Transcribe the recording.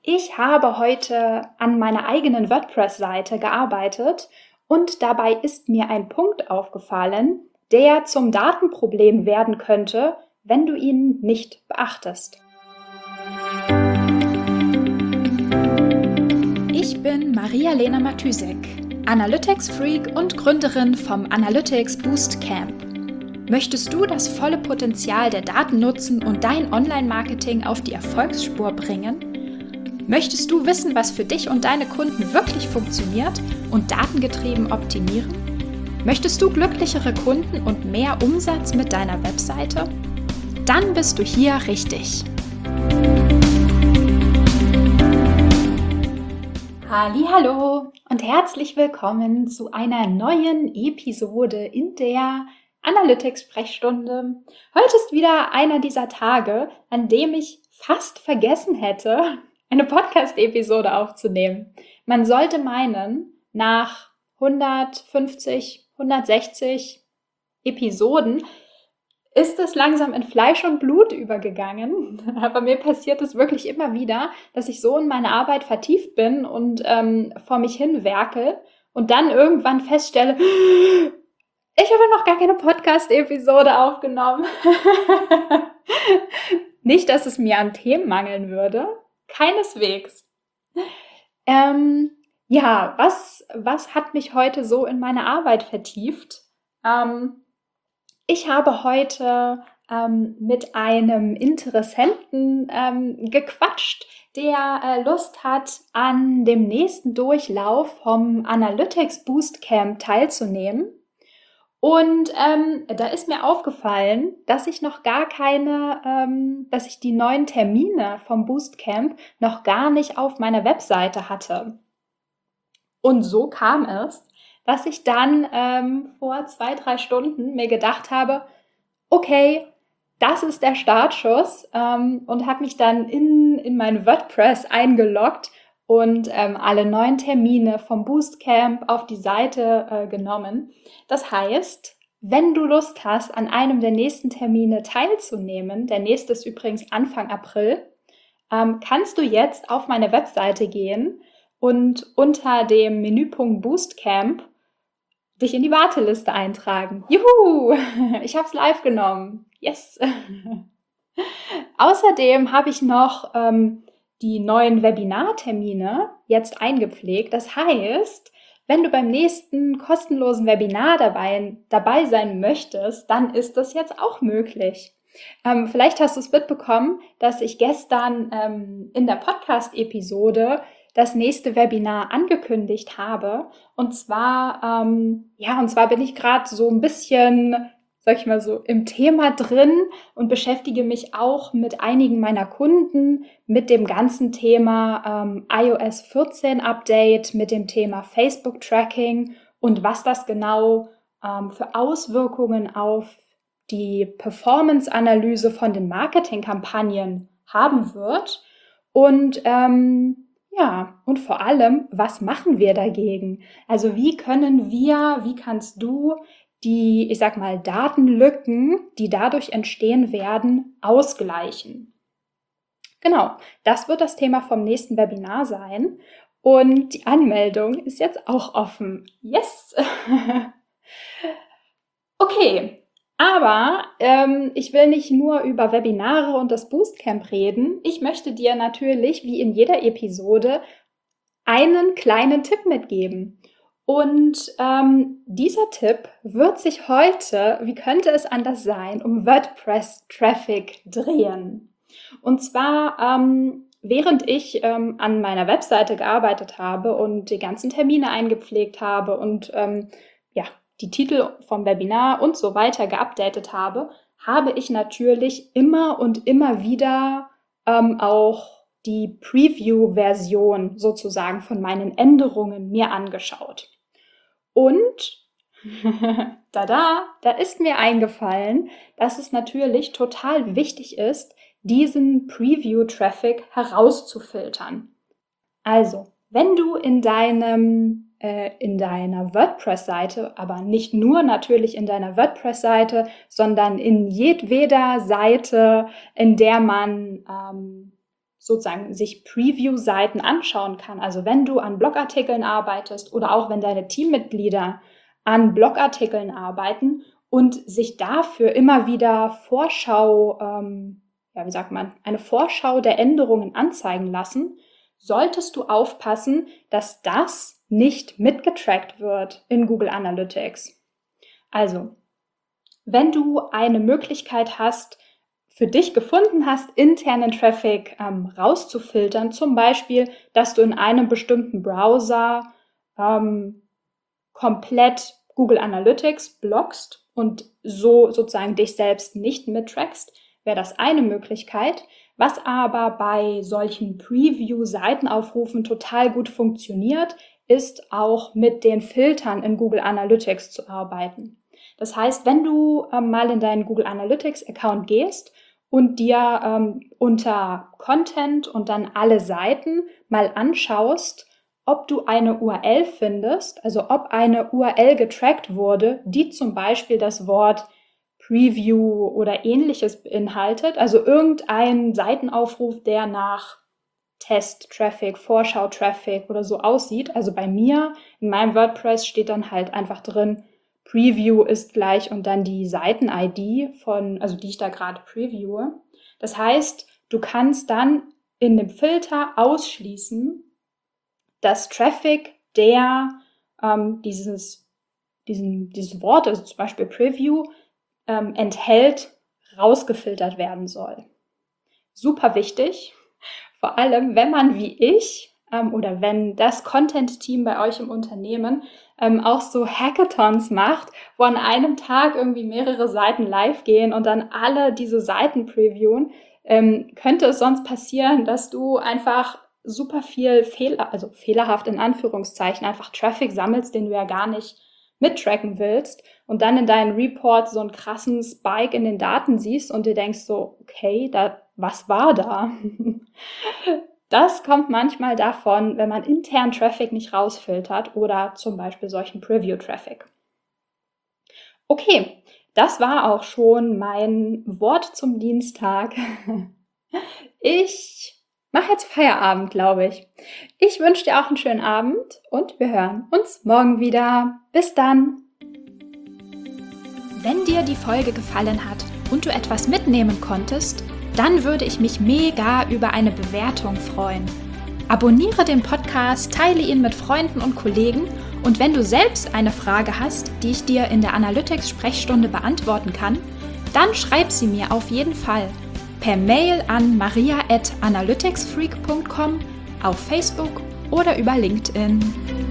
Ich habe heute an meiner eigenen WordPress-Seite gearbeitet und dabei ist mir ein Punkt aufgefallen, der zum Datenproblem werden könnte, wenn du ihn nicht beachtest. Ich bin Maria-Lena Matysek, Analytics-Freak und Gründerin vom Analytics Boost Camp. Möchtest du das volle Potenzial der Daten nutzen und dein Online-Marketing auf die Erfolgsspur bringen? Möchtest du wissen, was für dich und deine Kunden wirklich funktioniert und datengetrieben optimieren? Möchtest du glücklichere Kunden und mehr Umsatz mit deiner Webseite? Dann bist du hier richtig. Hallihallo und herzlich willkommen zu einer neuen Episode in der Analytics-Sprechstunde. Heute ist wieder einer dieser Tage, an dem ich fast vergessen hätte, eine Podcast-Episode aufzunehmen. Man sollte meinen, nach 150, 160 Episoden ist es langsam in Fleisch und Blut übergegangen. Aber mir passiert es wirklich immer wieder, dass ich so in meine Arbeit vertieft bin und vor mich hin werkel und dann irgendwann feststelle, ich habe noch gar keine Podcast-Episode aufgenommen. Nicht, dass es mir an Themen mangeln würde. Keineswegs. Was hat mich heute so in meine Arbeit vertieft? Ich habe heute mit einem Interessenten gequatscht, der Lust hat, an dem nächsten Durchlauf vom Analytics Boost Camp teilzunehmen. Und da ist mir aufgefallen, dass ich noch gar dass ich die neuen Termine vom Boostcamp noch gar nicht auf meiner Webseite hatte. Und so kam es, dass ich dann vor 2-3 Stunden mir gedacht habe, okay, das ist der Startschuss und habe mich dann in mein WordPress eingeloggt und alle neuen Termine vom Boostcamp auf die Seite genommen. Das heißt, wenn du Lust hast, an einem der nächsten Termine teilzunehmen, der nächste ist übrigens Anfang April, kannst du jetzt auf meine Webseite gehen und unter dem Menüpunkt Boostcamp dich in die Warteliste eintragen. Juhu! Ich habe es live genommen. Yes! Außerdem habe ich noch die neuen Webinartermine jetzt eingepflegt. Das heißt, wenn du beim nächsten kostenlosen Webinar dabei sein möchtest, dann ist das jetzt auch möglich. Vielleicht hast du es mitbekommen, dass ich gestern in der Podcast-Episode das nächste Webinar angekündigt habe. Und zwar bin ich gerade so ein bisschen, sag ich mal so, im Thema drin und beschäftige mich auch mit einigen meiner Kunden mit dem ganzen Thema iOS 14 Update, mit dem Thema Facebook Tracking und was das genau für Auswirkungen auf die Performance-Analyse von den Marketingkampagnen haben wird. Und und vor allem, was machen wir dagegen? Also wie kannst du die, ich sag mal, Datenlücken, die dadurch entstehen werden, ausgleichen? Genau, das wird das Thema vom nächsten Webinar sein. Und die Anmeldung ist jetzt auch offen. Yes! Okay. Aber ich will nicht nur über Webinare und das Boostcamp reden. Ich möchte dir natürlich, wie in jeder Episode, einen kleinen Tipp mitgeben. Und dieser Tipp wird sich heute, wie könnte es anders sein, um WordPress-Traffic drehen. Und zwar, während ich an meiner Webseite gearbeitet habe und die ganzen Termine eingepflegt habe und die Titel vom Webinar und so weiter geupdatet habe, habe ich natürlich immer und immer wieder auch die Preview-Version sozusagen von meinen Änderungen mir angeschaut. Und da ist mir eingefallen, dass es natürlich total wichtig ist, diesen Preview-Traffic herauszufiltern. Also, wenn du in deiner WordPress-Seite, aber nicht nur natürlich in deiner WordPress-Seite, sondern in jedweder Seite, in der man sozusagen sich Preview-Seiten anschauen kann. Also wenn du an Blogartikeln arbeitest oder auch wenn deine Teammitglieder an Blogartikeln arbeiten und sich dafür immer wieder eine Vorschau der Änderungen anzeigen lassen, solltest du aufpassen, dass das nicht mitgetrackt wird in Google Analytics. Also, wenn du eine Möglichkeit für dich gefunden hast, internen Traffic rauszufiltern, zum Beispiel, dass du in einem bestimmten Browser komplett Google Analytics blockst und so sozusagen dich selbst nicht mittrackst, wäre das eine Möglichkeit. Was aber bei solchen Preview-Seitenaufrufen total gut funktioniert, ist auch mit den Filtern in Google Analytics zu arbeiten. Das heißt, wenn du mal in deinen Google Analytics-Account gehst und dir unter Content und dann alle Seiten mal anschaust, ob du eine URL findest, also ob eine URL getrackt wurde, die zum Beispiel das Wort Preview oder Ähnliches beinhaltet, also irgendein Seitenaufruf, der nach Test-Traffic, Vorschau-Traffic oder so aussieht. Also bei mir, in meinem WordPress steht dann halt einfach drin, Preview ist gleich und dann die Seiten-ID die ich da gerade previewe. Das heißt, du kannst dann in dem Filter ausschließen, dass Traffic, der dieses Wort, also zum Beispiel Preview, enthält, rausgefiltert werden soll. Super wichtig, vor allem wenn man wie ich oder wenn das Content-Team bei euch im Unternehmen auch so Hackathons macht, wo an einem Tag irgendwie mehrere Seiten live gehen und dann alle diese Seiten previewen, könnte es sonst passieren, dass du einfach super viel fehlerhaft in Anführungszeichen, einfach Traffic sammelst, den du ja gar nicht mittracken willst und dann in deinen Report so einen krassen Spike in den Daten siehst und dir denkst so, okay, was war da? Das kommt manchmal davon, wenn man internen Traffic nicht rausfiltert oder zum Beispiel solchen Preview-Traffic. Okay, das war auch schon mein Wort zum Dienstag. Ich mache jetzt Feierabend, glaube ich. Ich wünsche dir auch einen schönen Abend und wir hören uns morgen wieder. Bis dann! Wenn dir die Folge gefallen hat und du etwas mitnehmen konntest, dann würde ich mich mega über eine Bewertung freuen. Abonniere den Podcast, teile ihn mit Freunden und Kollegen und wenn du selbst eine Frage hast, die ich dir in der Analytics-Sprechstunde beantworten kann, dann schreib sie mir auf jeden Fall per Mail an maria@analyticsfreak.com, auf Facebook oder über LinkedIn.